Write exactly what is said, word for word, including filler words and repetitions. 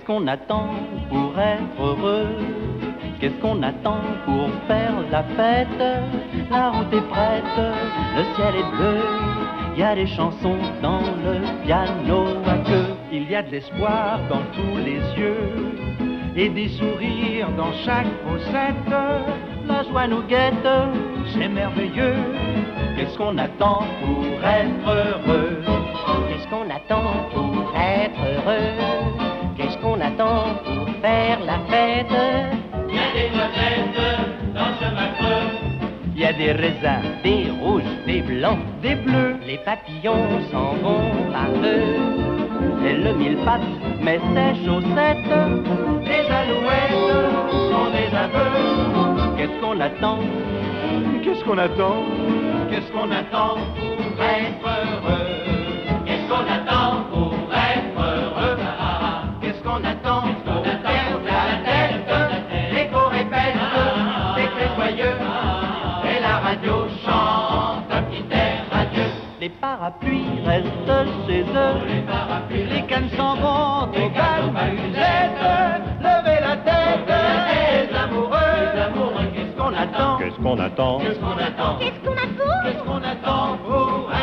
Qu'est-ce qu'on attend pour être heureux? Qu'est-ce qu'on attend pour faire la fête? La route est prête, le ciel est bleu, il y a des chansons dans le piano à queue. Il y a de l'espoir dans tous les yeux et des sourires dans chaque fossette. La joie nous guette, c'est merveilleux. Qu'est-ce qu'on attend pour être heureux? Qu'est-ce qu'on attend pour être heureux? Qu'est-ce qu'on attend pour faire la fête? Il y a des noisettes dans ce macreux. Il y a des raisins, des rouges, des blancs, des bleus. Les papillons s'en vont par eux. Et le mille pattes met ses chaussettes. Les alouettes sont des aveux. Qu'est-ce qu'on attend? Qu'est-ce qu'on attend? Qu'est-ce qu'on attend pour être heureux? Qu'est-ce qu'on attend pour être heureux? Qu'est-ce qu'on attend pour faire la tête? L'écho répète des cris joyeux et la radio chante un petit air radieux. Les parapluies restent chez eux. Les parapluies, les cannes s'en vont aux calmusettes. Levez la tête, les amoureux, les amoureux, qu'est-ce qu'on attend? Qu'est-ce qu'on attend? Qu'est-ce qu'on attend? Qu'est-ce qu'on attend? Qu'est-ce qu'on attend pour